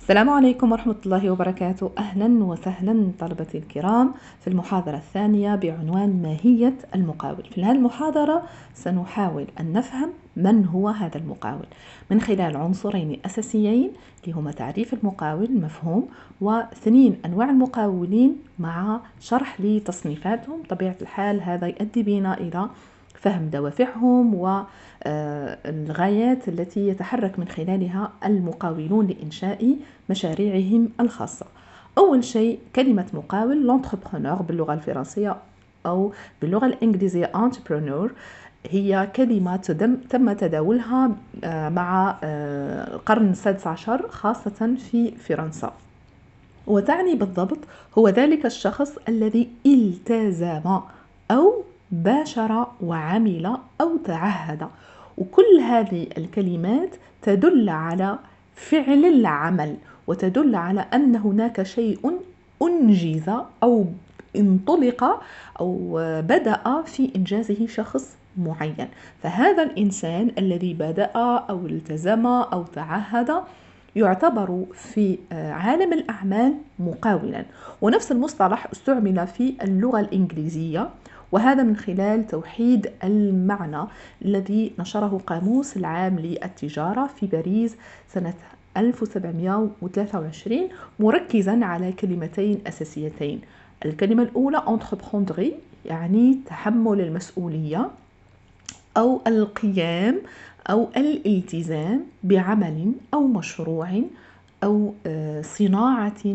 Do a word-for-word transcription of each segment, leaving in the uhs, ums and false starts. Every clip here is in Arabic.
السلام عليكم ورحمة الله وبركاته. أهلا وسهلا طلبتي الكرام في المحاضرة الثانية بعنوان ماهية المقاول. في هذه المحاضرة سنحاول أن نفهم من هو هذا المقاول من خلال عنصرين أساسيين اللي هما تعريف المقاول المفهوم، واثنين أنواع المقاولين مع شرح لتصنيفاتهم. طبيعة الحال هذا يؤدي بنا إلى فهم دوافعهم والغايات التي يتحرك من خلالها المقاولون لإنشاء مشاريعهم الخاصة. أول شيء كلمة مقاول l'entrepreneur باللغة الفرنسية أو باللغة الإنجليزية entrepreneur، هي كلمة تم تداولها مع القرن السادس عشر خاصة في فرنسا، وتعني بالضبط هو ذلك الشخص الذي التزم أو باشر وعمل أو تعهد. وكل هذه الكلمات تدل على فعل العمل وتدل على أن هناك شيء أنجز أو انطلق أو بدأ في إنجازه شخص معين. فهذا الإنسان الذي بدأ أو التزم أو تعهد يعتبر في عالم الأعمال مقاولا. ونفس المصطلح استعمل في اللغة الإنجليزية، وهذا من خلال توحيد المعنى الذي نشره قاموس العام للتجارة في باريس سنة ألف وسبعمائة وثلاثة وعشرين، مركزا على كلمتين أساسيتين. الكلمة الأولى entreprendre يعني تحمل المسؤولية أو القيام أو الالتزام بعمل أو مشروع أو صناعة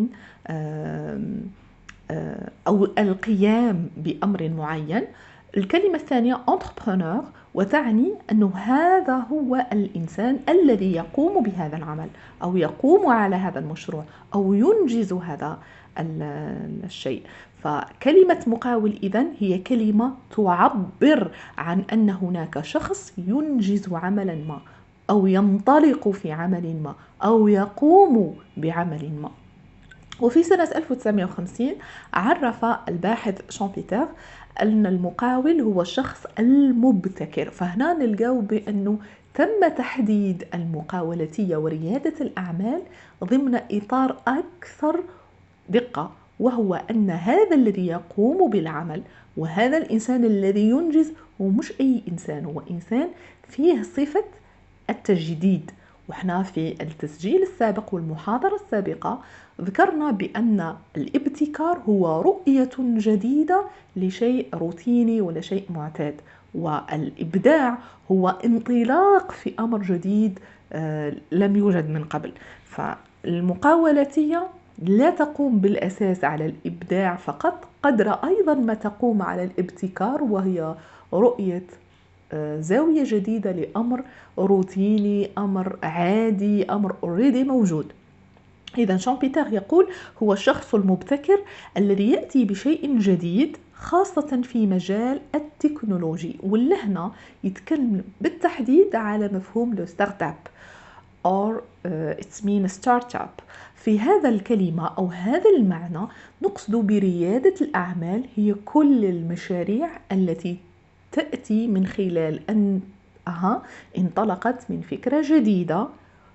أو القيام بأمر معين. الكلمة الثانية entrepreneur، وتعني أنه هذا هو الإنسان الذي يقوم بهذا العمل أو يقوم على هذا المشروع أو ينجز هذا الشيء. فكلمة مقاول إذن هي كلمة تعبر عن أن هناك شخص ينجز عملا ما أو ينطلق في عمل ما أو يقوم بعمل ما. وفي سنة ألف وتسعمائة وخمسين عرف الباحث شامبيتر أن المقاول هو الشخص المبتكر. فهنا نلقاو بأنه تم تحديد المقاولتية وريادة الأعمال ضمن إطار أكثر دقة، وهو أن هذا الذي يقوم بالعمل وهذا الإنسان الذي ينجز هو مش أي إنسان، هو إنسان فيه صفة التجديد. وإحنا في التسجيل السابق والمحاضرة السابقة ذكرنا بأن الابتكار هو رؤية جديدة لشيء روتيني ولا شيء معتاد، والإبداع هو انطلاق في أمر جديد لم يوجد من قبل. فالمقاولاتية لا تقوم بالأساس على الإبداع فقط، قدر أيضا ما تقوم على الابتكار، وهي رؤية زاوية جديدة لأمر روتيني، أمر عادي، أمر أوريدي موجود. إذا شامبيتر يقول هو الشخص المبتكر الذي يأتي بشيء جديد خاصة في مجال التكنولوجي، واللي هنا يتكلم بالتحديد على مفهوم لو ستارت اب or uh, it's mean startup. في هذا الكلمة أو هذا المعنى نقصد بريادة الأعمال هي كل المشاريع التي تأتي من خلال أنها انطلقت من فكرة جديدة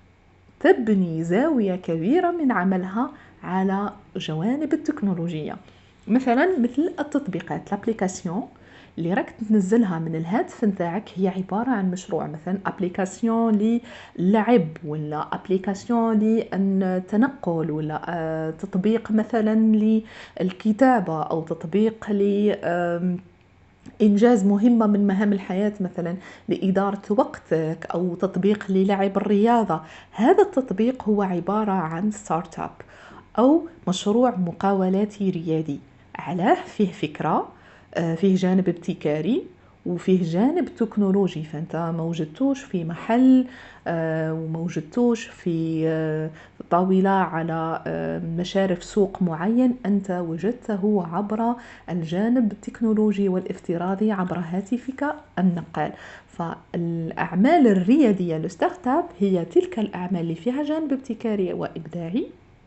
تبني زاوية كبيرة من عملها على جوانب التكنولوجية. مثلا مثل التطبيقات الابليكاسيون اللي راك تنزلها من الهاتف نتاعك، هي عبارة عن مشروع، مثلا ابليكاسيون للعب ولا ابليكاسيون للتنقل ولا تطبيق مثلا للكتابة أو تطبيق ل إنجاز مهمة من مهام الحياة، مثلا لإدارة وقتك، أو تطبيق للعب الرياضة. هذا التطبيق هو عبارة عن ستارت اب أو مشروع مقاولاتي ريادي، علاه فيه فكرة، فيه جانب ابتكاري وفيه جانب تكنولوجي. فأنت موجدتوش في محل وموجدتوش في طاولة على مشارف سوق معين، أنت وجدته عبر الجانب التكنولوجي والافتراضي عبر هاتفك النقال. فالأعمال الريادية الستارت اب هي تلك الأعمال اللي فيها جانب ابتكاري وإبداعي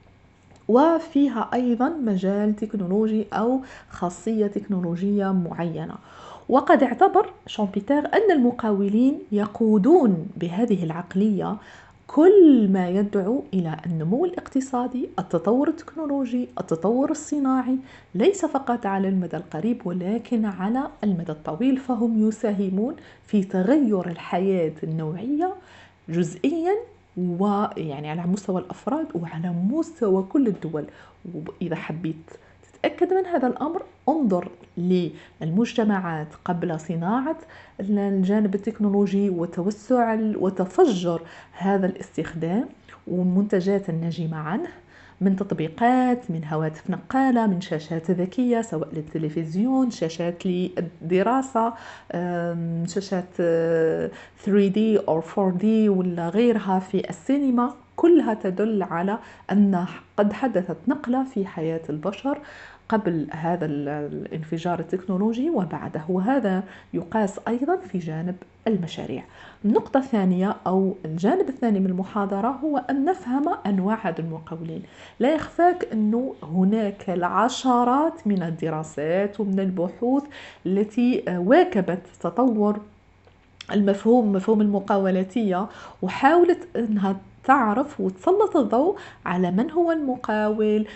وفيها أيضا مجال تكنولوجي أو خاصية تكنولوجية معينة. وقد اعتبر شامبيتر أن المقاولين يقودون بهذه العقلية كل ما يدعو إلى النمو الاقتصادي، التطور التكنولوجي، التطور الصناعي، ليس فقط على المدى القريب ولكن على المدى الطويل. فهم يساهمون في تغير الحياة النوعية جزئيا، ويعني على مستوى الأفراد وعلى مستوى كل الدول. وإذا حبيت تتأكد من هذا الأمر، انظر للمجتمعات قبل صناعة الجانب التكنولوجي وتوسع وتفجر هذا الاستخدام، والمنتجات الناجمة عنه من تطبيقات، من هواتف نقالة، من شاشات ذكية سواء للتلفزيون، شاشات للدراسة، شاشات ثري دي أو فور دي ولا غيرها في السينما، كلها تدل على أن قد حدثت نقلة في حياة البشر قبل هذا الانفجار التكنولوجي وبعده. وهذا يقاس أيضا في جانب المشاريع. النقطة الثانية أو الجانب الثاني من المحاضرة هو أن نفهم أنواع هذا المقاولين. لا يخفاك أنه هناك العشرات من الدراسات ومن البحوث التي واكبت تطور المفهوم مفهوم المقاولاتية، وحاولت أنها تعرف وتسلط الضوء على من هو المقاول،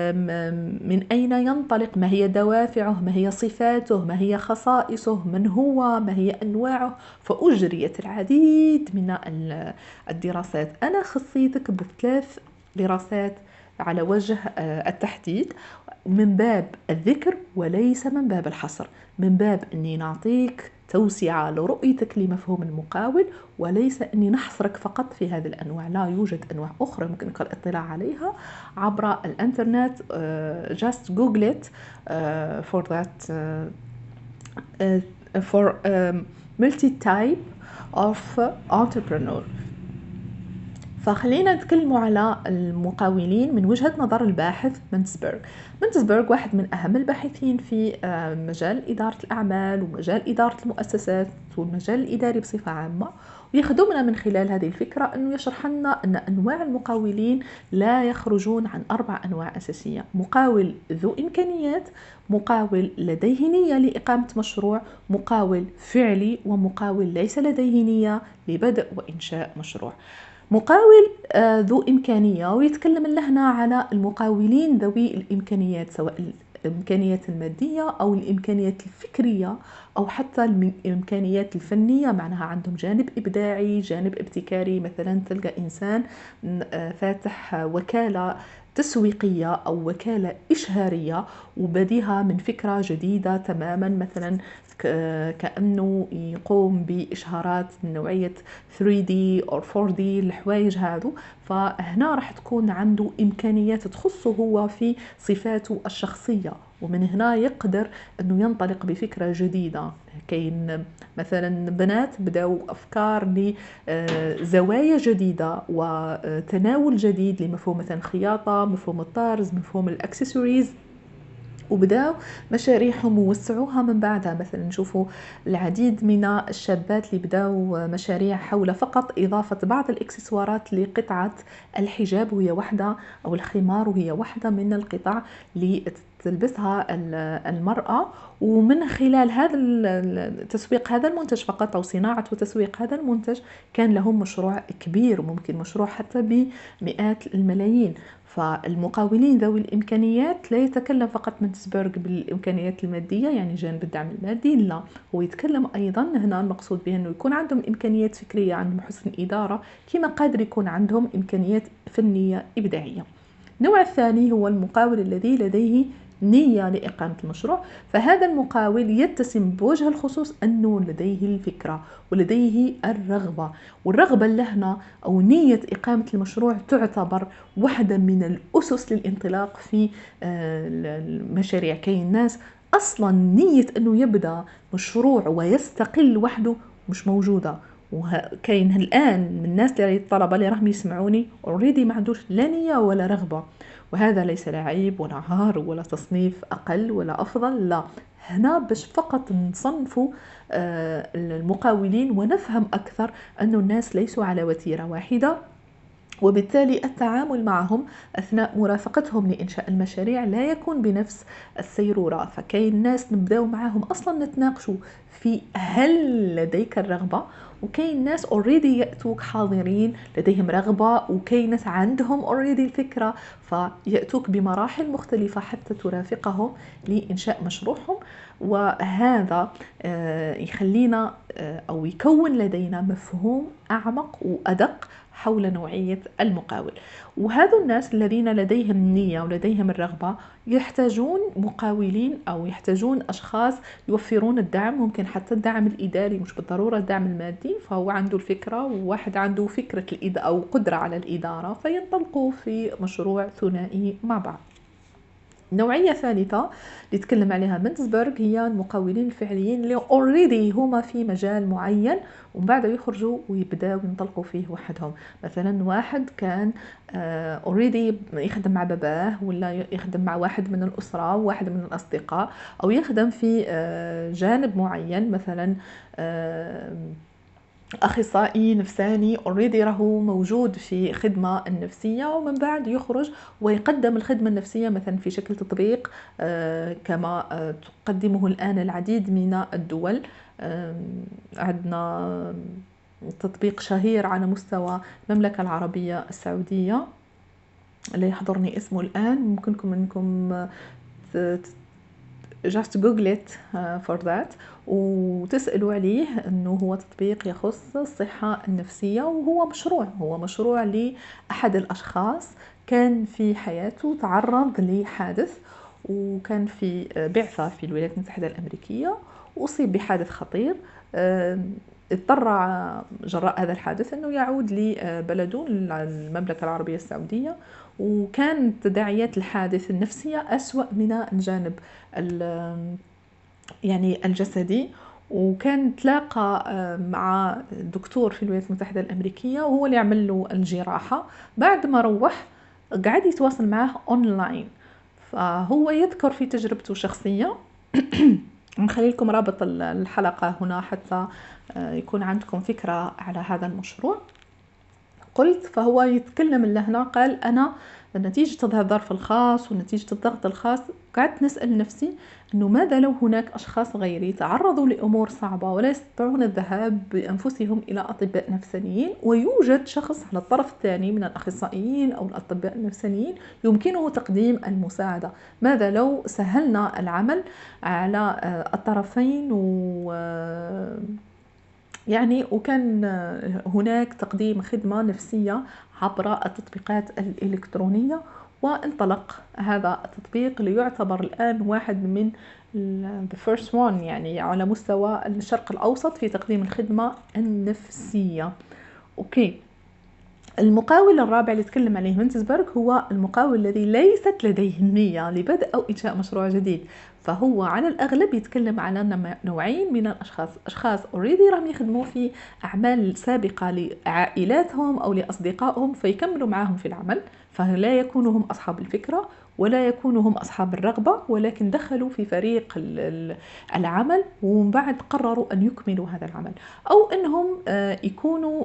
من أين ينطلق، ما هي دوافعه، ما هي صفاته، ما هي خصائصه، من هو، ما هي أنواعه. فأجريت العديد من الدراسات. أنا خصيتك بثلاث دراسات على وجه التحديد، من باب الذكر وليس من باب الحصر، من باب أني نعطيك توسعة لرؤيتك لمفهوم المقاول، وليس أني نحصرك فقط في هذه الأنواع. لا، يوجد أنواع أخرى يمكنك الاطلاع عليها عبر الإنترنت. uh, just google it uh, for that uh, uh, for um, multi-type of entrepreneur. فخلينا نتكلم على المقاولين من وجهة نظر الباحث منتسبرغ. منتسبرغ واحد من أهم الباحثين في مجال إدارة الأعمال ومجال إدارة المؤسسات والمجال الإداري بصفة عامة، ويخدمنا من خلال هذه الفكرة أنه يشرح لنا أن أنواع المقاولين لا يخرجون عن أربع أنواع أساسية: مقاول ذو إمكانيات، مقاول لديه نية لإقامة مشروع، مقاول فعلي، ومقاول ليس لديه نية لبدء وإنشاء مشروع. مقاول ذو إمكانية، ويتكلم لهنا على المقاولين ذوي الإمكانيات، سواء الإمكانيات المادية أو الإمكانيات الفكرية أو حتى الإمكانيات الفنية، معناها عندهم جانب إبداعي، جانب ابتكاري. مثلا تلقى إنسان فاتح وكالة تسويقية أو وكالة إشهارية وبديها من فكرة جديدة تماما، مثلا كأنه يقوم بإشهارات من نوعية ثري دي أو فور دي الحوايج هذو. فهنا راح تكون عنده إمكانيات تخصه هو في صفاته الشخصية، ومن هنا يقدر أنه ينطلق بفكرة جديدة. كاين مثلا بنات بدأوا أفكار لزوايا جديدة وتناول جديد لمفهوم مثلا خياطة، مفهوم الطرز، مفهوم الأكسسوارز، وبداوا مشاريعهم ووسعوها من بعدها. مثلا نشوفوا العديد من الشابات اللي بداوا مشاريع حول فقط إضافة بعض الإكسسوارات لقطعة الحجاب وهي واحدة، أو الخمار وهي واحدة من القطع اللي تلبسها المرأة. ومن خلال هذا التسويق هذا المنتج فقط، أو صناعة وتسويق هذا المنتج، كان لهم مشروع كبير وممكن مشروع حتى بمئات الملايين. فالمقاولين ذوي الإمكانيات لا يتكلم فقط منتسبرغ بالإمكانيات المادية، يعني جانب الدعم المادي، لا، هو يتكلم أيضا هنا المقصود به أنه يكون عندهم إمكانيات فكرية، عندهم حسن إدارة، كما قادر يكون عندهم إمكانيات فنية إبداعية. النوع الثاني هو المقاول الذي لديه نية لإقامة المشروع. فهذا المقاول يتسم بوجه الخصوص أنه لديه الفكرة ولديه الرغبة، والرغبة لهنا أو نية إقامة المشروع تعتبر واحدة من الأسس للانطلاق في المشاريع. كاين الناس أصلا نية أنه يبدأ مشروع ويستقل وحده مش موجودة، وكاين الآن من الناس اللي الطلبة اللي راهم يسمعوني اوريدي ما عندوش لا نية ولا رغبة، وهذا ليس لا عيب ولا عار ولا تصنيف أقل ولا أفضل، لا، هنا باش فقط نصنفوا المقاولين ونفهم أكثر أن الناس ليسوا على وتيرة واحدة، وبالتالي التعامل معهم أثناء مرافقتهم لإنشاء المشاريع لا يكون بنفس السيرورة. فكاين ناس نبداو معاهم أصلا نتناقشوا في هل لديك الرغبة، وكاين ناس اوريدي يأتوك حاضرين لديهم رغبة، وكاين ناس عندهم اوريدي الفكرة فيأتوك بمراحل مختلفة حتى ترافقهم لإنشاء مشروعهم. وهذا آه، يخلينا آه، أو يكون لدينا مفهوم أعمق وأدق حول نوعية المقاول. وهذا الناس الذين لديهم النية ولديهم الرغبة يحتاجون مقاولين أو يحتاجون أشخاص يوفرون الدعم، ممكن حتى الدعم الإداري مش بالضرورة الدعم المادي. فهو عنده الفكرة وواحد عنده فكرة الإدارة أو قدرة على الإدارة، فينطلقوا في مشروع ثنائي مع بعض. نوعية ثالثة اللي تكلم عليها منتزبرغ هي المقاولين الفعليين اللي اوريدي هما في مجال معين ومن بعد يخرجوا ويبداو ينطلقوا فيه وحدهم. مثلا واحد كان اوريدي يخدم مع باباه، ولا يخدم مع واحد من الأسرة وواحد من الأصدقاء، أو يخدم في آه، جانب معين، مثلا آه، اخصائي نفساني اوريدي راهو موجود في خدمه النفسيه، ومن بعد يخرج ويقدم الخدمه النفسيه مثلا في شكل تطبيق آه، كما آه، تقدمه الان العديد من الدول. آه، عندنا تطبيق شهير على مستوى المملكه العربيه السعوديه لا يحضرني اسمه الان، ممكنكم انكم just google it for that وتسألوا عليه. انه هو تطبيق يخص الصحة النفسية، وهو مشروع هو مشروع لأحد الأشخاص كان في حياته تعرض لحادث، وكان في بعثة في الولايات المتحدة الأمريكية، وأصيب بحادث خطير. اضطر جراء هذا الحادث أنه يعود لبلده المملكة العربية السعودية، وكانت تداعيات الحادث النفسية أسوأ من الجانب يعني الجسدي. وكان تلاقى مع دكتور في الولايات المتحدة الأمريكية وهو اللي يعمل له الجراحة. بعد ما روح قاعد يتواصل معه أونلاين، فهو يذكر في تجربته الشخصية نخلي لكم رابط الحلقة هنا حتى يكون عندكم فكرة على هذا المشروع. قلت فهو يتكلم اللي هنا قال أنا نتيجة هذا الظرف الخاص ونتيجة الضغط الخاص قعدت نسأل نفسي أنه ماذا لو هناك أشخاص غيري تعرضوا لأمور صعبة ولا يستطيعون الذهاب بأنفسهم إلى أطباء نفسانيين، ويوجد شخص على الطرف الثاني من الأخصائيين أو الأطباء النفسانيين يمكنه تقديم المساعدة. ماذا لو سهلنا العمل على الطرفين و يعني وكان هناك تقديم خدمة نفسية عبر التطبيقات الإلكترونية. وانطلق هذا التطبيق ليعتبر الآن واحد من the first one يعني على مستوى الشرق الأوسط في تقديم الخدمة النفسية. أوكي، المقاول الرابع اللي تكلم عليه منتزبرغ هو المقاول الذي ليست لديه النية لبدء أو إنشاء مشروع جديد. فهو على الأغلب يتكلم على نوعين من الأشخاص، أشخاص أوريدي راهم يخدموا في أعمال سابقة لعائلاتهم أو لأصدقائهم فيكملوا معهم في العمل، فلا يكونوا هم أصحاب الفكرة ولا يكونوا هم أصحاب الرغبة، ولكن دخلوا في فريق العمل ومن بعد قرروا أن يكملوا هذا العمل، أو أنهم يكونوا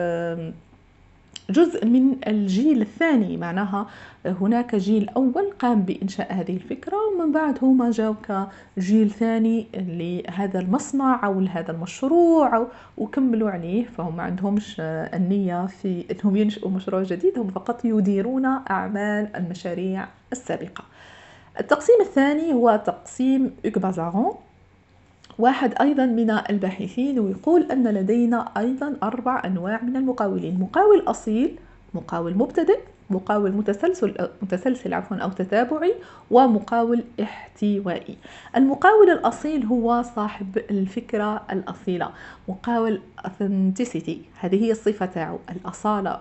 جزء من الجيل الثاني. معناها هناك جيل أول قام بإنشاء هذه الفكرة، ومن بعد هما جاو كجيل ثاني لهذا المصنع أو لهذا المشروع وكملوا عليه. فهم ما عندهمش النية في أنهم ينشئوا مشروع جديد، هم فقط يديرون أعمال المشاريع السابقة. التقسيم الثاني هو تقسيم إكبازارون، واحد أيضا من الباحثين، ويقول أن لدينا أيضا أربع أنواع من المقاولين: مقاول أصيل، مقاول مبتدئ، مقاول متسلسل متسلسل عفوا أو تتابعي، ومقاول احتوائي. المقاول الأصيل هو صاحب الفكرة الأصيلة، مقاول authenticity، هذه هي الصفة تاعو، الأصالة،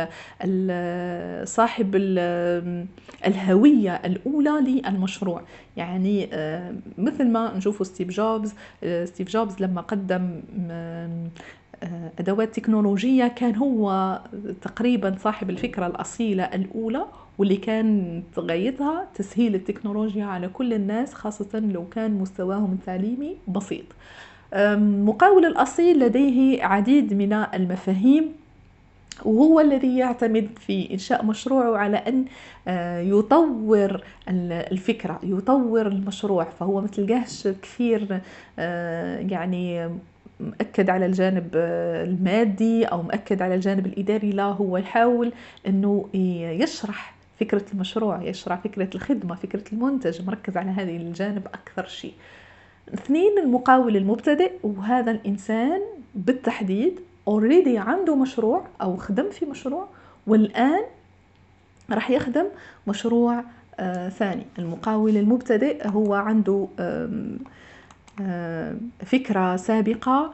صاحب الهوية الأولى للمشروع. يعني مثل ما نشوفوا ستيف جوبز ستيف جوبز لما قدم أدوات تكنولوجية كان هو تقريبا صاحب الفكرة الأصيلة الأولى، واللي كان غايتها تسهيل التكنولوجيا على كل الناس، خاصة لو كان مستواهم التعليمي بسيط. مقاول الأصيل لديه عديد من المفاهيم وهو الذي يعتمد في إنشاء مشروعه على أن آه، يطور الفكرة، يطور المشروع. فهو ما تلقاهش كثير آه، يعني مؤكد على الجانب آه، المادي أو مؤكد على الجانب الإداري، لا، هو يحاول أنه يشرح فكرة المشروع، يشرح فكرة الخدمة، فكرة المنتج، مركز على هذه الجانب أكثر شيء. اثنين، المقاول المبتدئ، وهذا الإنسان بالتحديد already عنده مشروع أو خدم في مشروع والآن راح يخدم مشروع آه ثاني. المقاول المبتدئ هو عنده آم آم فكرة سابقة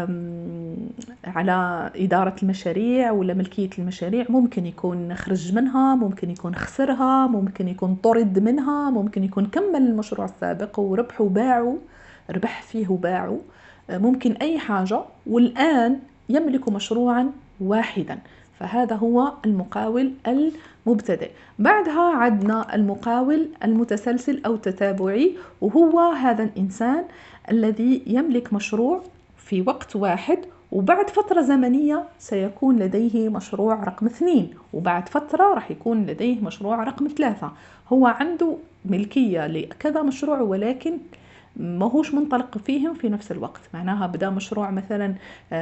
على إدارة المشاريع ولا ملكية المشاريع، ممكن يكون خرج منها، ممكن يكون خسرها، ممكن يكون طرد منها، ممكن يكون كمل المشروع السابق وربح وباعه، ربح فيه وباعه، ممكن أي حاجة، والآن يملك مشروعا واحدا. فهذا هو المقاول المبتدئ. بعدها عدنا المقاول المتسلسل أو تتابعي، وهو هذا الإنسان الذي يملك مشروع في وقت واحد، وبعد فترة زمنية سيكون لديه مشروع رقم اثنين، وبعد فترة راح يكون لديه مشروع رقم ثلاثة. هو عنده ملكية لكذا مشروع ولكن ما هوش منطلق فيهم في نفس الوقت. معناها بدأ مشروع مثلا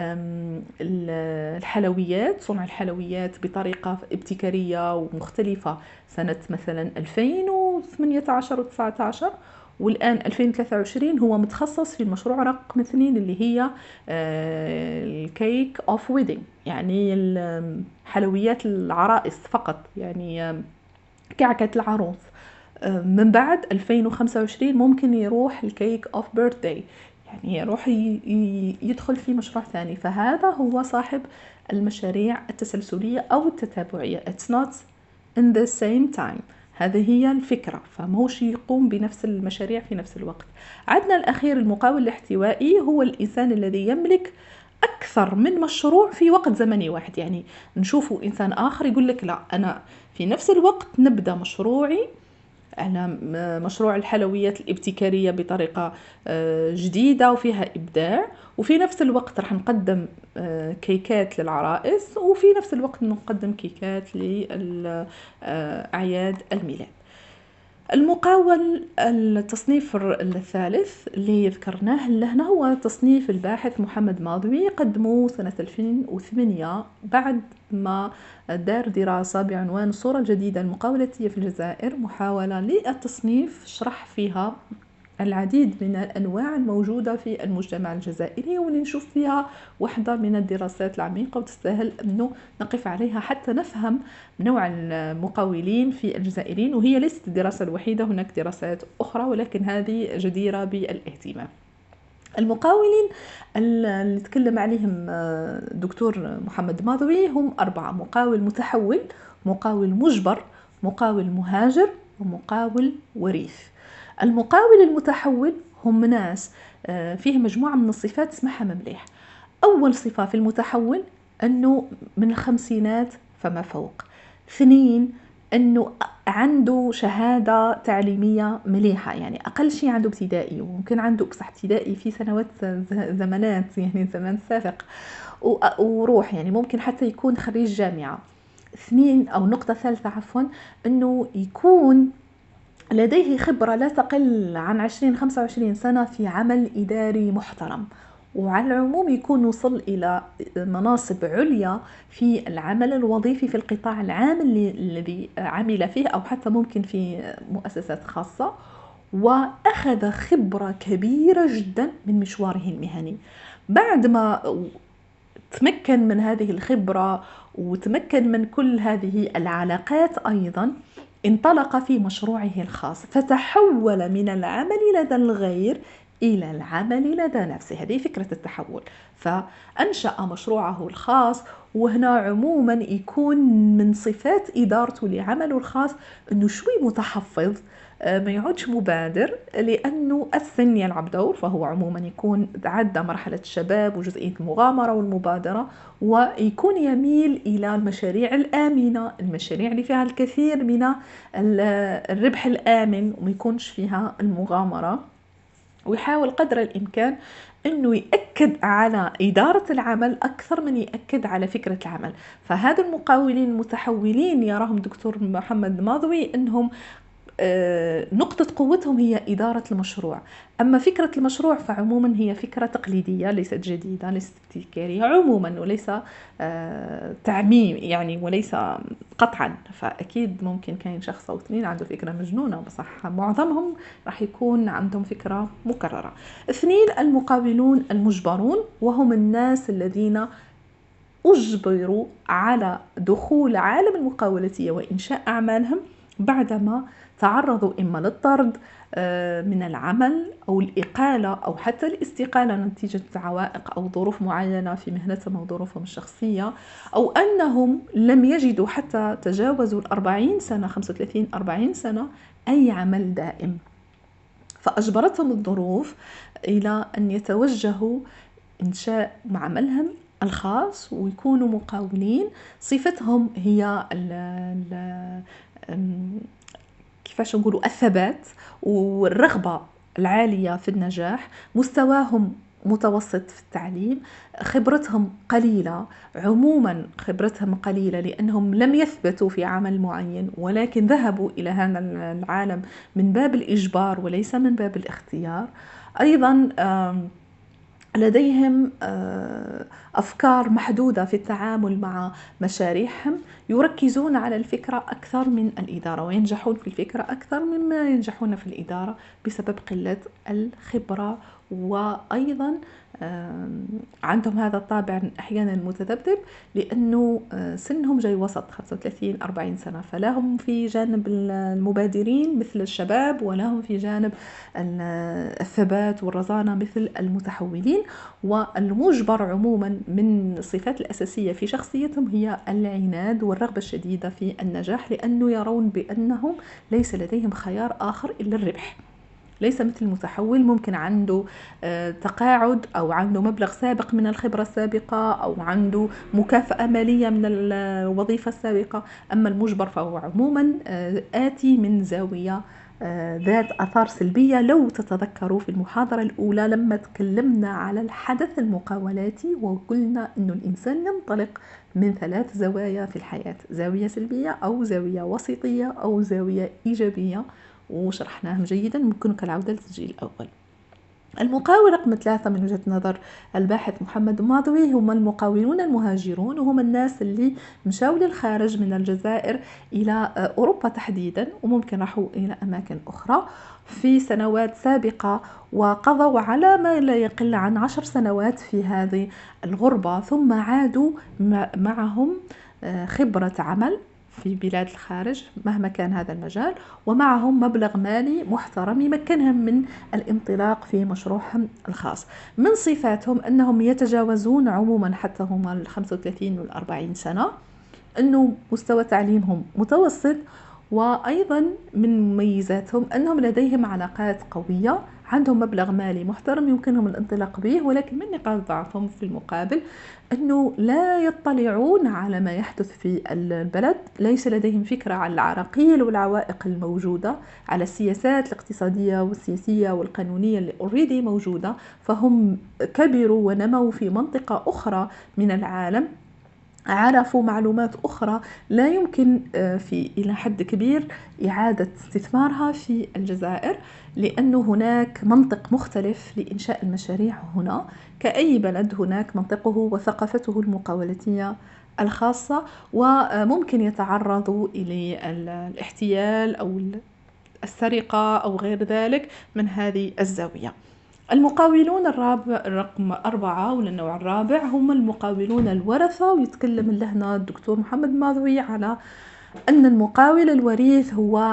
الحلويات، صنع الحلويات بطريقة ابتكارية ومختلفة سنة مثلا ألفين وثمانية عشر وتسعة عشر، والآن ألفين وثلاثة وعشرين هو متخصص في المشروع رقم اثنين اللي هي الكيك اوف ويدنج، يعني حلويات العرائس فقط، يعني كعكة العروس. من بعد ألفين وخمسة وعشرين ممكن يروح الكيك اوف بيرثداي، يعني يروح يدخل في مشروع ثاني. فهذا هو صاحب المشاريع التسلسلية أو التتابعية. It's not in the same time. هذه هي الفكرة، فمهوش يقوم بنفس المشاريع في نفس الوقت. عندنا الأخير المقاول الاحتوائي، هو الإنسان الذي يملك أكثر من مشروع في وقت زمني واحد. يعني نشوفوا إنسان آخر يقول لك لا، أنا في نفس الوقت نبدأ مشروعي، أنا مشروع الحلويات الابتكارية بطريقة جديدة وفيها إبداع، وفي نفس الوقت راح نقدم كيكات للعرائس، وفي نفس الوقت نقدم كيكات لأعياد الميلاد. المقاول التصنيف الثالث اللي ذكرناه لهنا هو تصنيف الباحث محمد ماضوي، قدمه سنة ألفين وثمانية بعد ما دار دراسة بعنوان الصورة الجديدة المقاولتية في الجزائر، محاولة للتصنيف شرح فيها العديد من الأنواع الموجودة في المجتمع الجزائري، واللي نشوف فيها واحدة من الدراسات العميقة وتستاهل أنه نقف عليها حتى نفهم نوع المقاولين في الجزائريين. وهي ليست الدراسة الوحيدة، هناك دراسات أخرى، ولكن هذه جديرة بالاهتمام. المقاولين اللي تكلم عليهم دكتور محمد ماضوي هم أربعة: مقاول متحول، مقاول مجبر، مقاول مهاجر، ومقاول وريث. المقاول المتحول هم ناس فيه مجموعة من الصفات اسمها ممليح. أول صفة في المتحول أنه من الخمسينات فما فوق. اثنين، أنه عنده شهادة تعليمية مليحة، يعني أقل شيء عنده ابتدائي، وممكن عنده بصح ابتدائي في سنوات زمانات، يعني زمان سابق وروح، يعني ممكن حتى يكون خريج جامعة. اثنين أو نقطة ثالثة عفوا، أنه يكون لديه خبرة لا تقل عن عشرين خمسة وعشرين سنة في عمل إداري محترم، وعلى العموم يكون وصل إلى مناصب عليا في العمل الوظيفي في القطاع العام الذي عمل فيه، أو حتى ممكن في مؤسسات خاصة، وأخذ خبرة كبيرة جدا من مشواره المهني. بعد ما تمكن من هذه الخبرة وتمكن من كل هذه العلاقات أيضا، انطلق في مشروعه الخاص، فتحول من العمل لدى الغير إلى العمل لدى نفسه. هذه فكرة التحول. فأنشأ مشروعه الخاص، وهنا عموما يكون من صفات إدارته لعمله الخاص أنه شوي متحفظ، ما يعودش مبادر، لأنه السن يلعب دور. فهو عموما يكون عدى مرحلة الشباب وجزئية المغامرة والمبادرة، ويكون يميل إلى المشاريع الآمنة، المشاريع اللي فيها الكثير من الربح الآمن وما يكونش فيها المغامرة. ويحاول قدر الإمكان أنه يأكد على إدارة العمل أكثر من يأكد على فكرة العمل. فهذا المقاولين المتحولين يراهم دكتور محمد ماضوي أنهم آه، نقطة قوتهم هي إدارة المشروع. أما فكرة المشروع فعموما هي فكرة تقليدية، ليست جديدة، ليست ابتكارية عموما، وليس آه، تعميم يعني، وليس قطعا. فأكيد ممكن كاين شخص أو اثنين عنده فكرة مجنونة، بصح معظمهم راح يكون عندهم فكرة مكررة. اثنين، المقاولون المجبرون، وهم الناس الذين أجبروا على دخول عالم المقاولاتية وإنشاء أعمالهم بعدما تعرضوا إما للطرد من العمل أو الإقالة أو حتى الاستقالة نتيجة عوائق أو ظروف معينة في مهنتهم أو ظروفهم الشخصية، أو أنهم لم يجدوا حتى تجاوزوا الأربعين سنة، خمسة وثلاثين أربعين سنة، أي عمل دائم. فأجبرتهم الظروف إلى أن يتوجهوا إنشاء عملهم الخاص ويكونوا مقاولين. صفتهم هي ال ال كيفاش نقولوا الثبات والرغبة العالية في النجاح، مستواهم متوسط في التعليم، خبرتهم قليلة، عموما خبرتهم قليلة لأنهم لم يثبتوا في عمل معين، ولكن ذهبوا إلى هذا العالم من باب الإجبار وليس من باب الاختيار. أيضا لديهم أفكار محدودة في التعامل مع مشاريعهم، يركزون على الفكرة أكثر من الإدارة، وينجحون في الفكرة أكثر مما ينجحون في الإدارة بسبب قلة الخبرة. وأيضا عندهم هذا الطابع أحيانا متذبذب لأنه سنهم جاي وسط خمسة وثلاثين أربعين سنة، فلا هم في جانب المبادرين مثل الشباب، ولا هم في جانب الثبات والرزانة مثل المتحولين. والمجبر عموما من الصفات الأساسية في شخصيتهم هي العناد والرغبة الشديدة في النجاح، لأنه يرون بأنهم ليس لديهم خيار آخر إلا الربح. ليس مثل المتحول ممكن عنده تقاعد أو عنده مبلغ سابق من الخبرة السابقة أو عنده مكافأة مالية من الوظيفة السابقة. أما المجبر فهو عموما آتي من زاوية ذات أثار سلبية. لو تتذكروا في المحاضرة الأولى لما تكلمنا على الحدث المقاولاتي وقلنا أن الإنسان ينطلق من ثلاث زوايا في الحياة: زاوية سلبية أو زاوية وسطية أو زاوية إيجابية، وشرحناهم جيدا. ممكنك العودة للتسجيل الأول. المقاول رقم ثلاثة من وجهة نظر الباحث محمد ماضوي هم المقاولون المهاجرون، وهم الناس اللي مشاو للخارج من الجزائر إلى أوروبا تحديدا، وممكن راحوا إلى أماكن أخرى في سنوات سابقة، وقضوا على ما لا يقل عن عشر سنوات في هذه الغربة، ثم عادوا معهم خبرة عمل في بلاد الخارج مهما كان هذا المجال، ومعهم مبلغ مالي محترم يمكنهم من الانطلاق في مشروعهم الخاص. من صفاتهم أنهم يتجاوزون عموما حتى هم الخمسة وثلاثين والأربعين سنة، أنه مستوى تعليمهم متوسط، وأيضا من مميزاتهم أنهم لديهم علاقات قوية، عندهم مبلغ مالي محترم يمكنهم الانطلاق به. ولكن من نقاط ضعفهم في المقابل أنه لا يطلعون على ما يحدث في البلد، ليس لديهم فكرة عن العراقيل والعوائق الموجودة، على السياسات الاقتصادية والسياسية والقانونية اللي أوريدي موجودة. فهم كبروا ونموا في منطقة أخرى من العالم، عرفوا معلومات أخرى لا يمكن في إلى حد كبير إعادة استثمارها في الجزائر، لأنه هناك منطق مختلف لإنشاء المشاريع هنا. كأي بلد هناك منطقه وثقافته المقاولاتية الخاصة، وممكن يتعرضوا إلى الاحتيال أو السرقة أو غير ذلك من هذه الزاوية. المقاولون الرابع رقم أربعة والنوع الرابع هم المقاولون الورثة، ويتكلم لهنا الدكتور محمد ماضوي على أن المقاول الوريث هو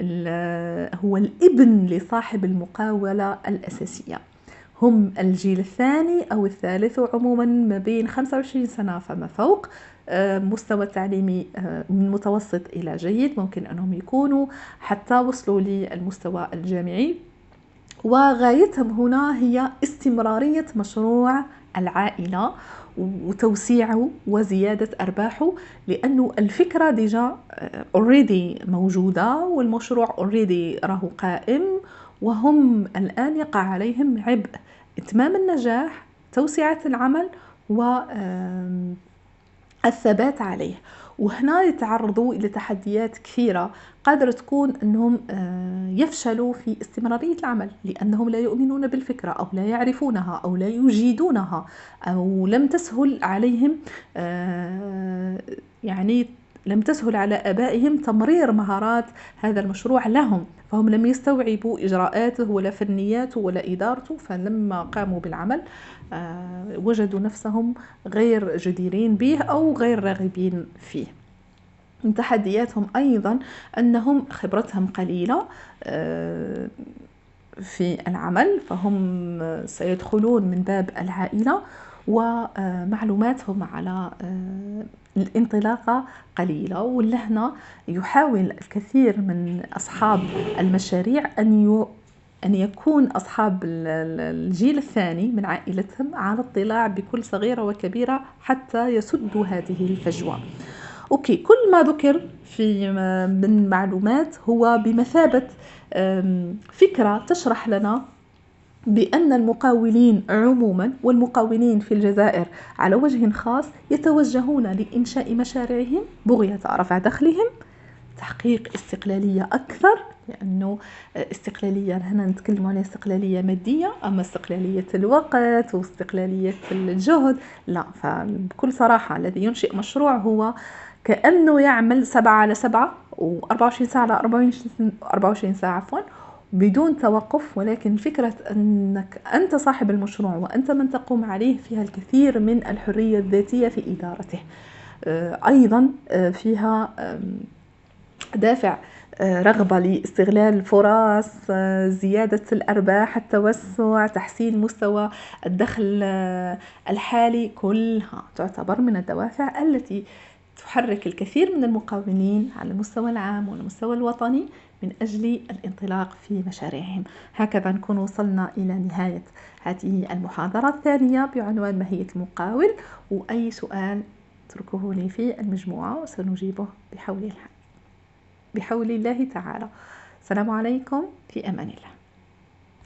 هو الابن لصاحب المقاولة الأساسية. هم الجيل الثاني أو الثالث، وعموما ما بين خمسة وعشرين سنة فما فوق، مستوى تعليمي من متوسط إلى جيد، ممكن أنهم يكونوا حتى وصلوا للمستوى الجامعي. وغايتهم هنا هي استمرارية مشروع العائلة وتوسيعه وزيادة أرباحه، لأنه الفكرة ديجا already موجودة والمشروع already راه قائم، وهم الآن يقع عليهم عبء إتمام النجاح، توسعة العمل، والثبات عليه. وهنا يتعرضوا إلى تحديات كثيرة، قادرة تكون أنهم يفشلوا في استمرارية العمل لأنهم لا يؤمنون بالفكرة أو لا يعرفونها أو لا يجيدونها أو لم تسهل عليهم، يعني لم تسهل على آبائهم تمرير مهارات هذا المشروع لهم، فهم لم يستوعبوا إجراءاته ولا فنياته ولا إدارته، فلما قاموا بالعمل وجدوا نفسهم غير جديرين به أو غير راغبين فيه. من تحدياتهم أيضا أنهم خبرتهم قليلة في العمل، فهم سيدخلون من باب العائلة ومعلوماتهم على الانطلاقة قليلة. واللهنا يحاول الكثير من أصحاب المشاريع أن أن يكون أصحاب الجيل الثاني من عائلتهم على اطلاع بكل صغيرة وكبيرة حتى يسدوا هذه الفجوة. أوكي، كل ما ذكر في من معلومات هو بمثابة فكرة تشرح لنا بأن المقاولين عموما والمقاولين في الجزائر على وجه خاص يتوجهون لإنشاء مشاريعهم بغية رفع دخلهم، تحقيق استقلالية أكثر، لأنه استقلالية هنا نتكلم عن استقلالية مادية، أما استقلالية الوقت واستقلالية الجهد لا. فبكل صراحة الذي ينشئ مشروع هو كأنه يعمل سبعة على سبعة وأربعة وعشرين ساعة على أربعة وعشرين ساعة عفوا بدون توقف، ولكن فكرة أنك أنت صاحب المشروع وأنت من تقوم عليه فيها الكثير من الحرية الذاتية في إدارته. أيضا فيها دافع رغبة لاستغلال الفرص، زيادة الأرباح، التوسع، تحسين مستوى الدخل الحالي، كلها تعتبر من الدوافع التي تحرك الكثير من المقاولين على المستوى العام والمستوى الوطني من أجل الانطلاق في مشاريعهم. هكذا نكون وصلنا إلى نهاية هذه المحاضرة الثانية بعنوان ماهية المقاول، وأي سؤال اتركوه لي في المجموعة وسنجيبه بحول الله بحول الله تعالى. السلام عليكم، في أمان الله.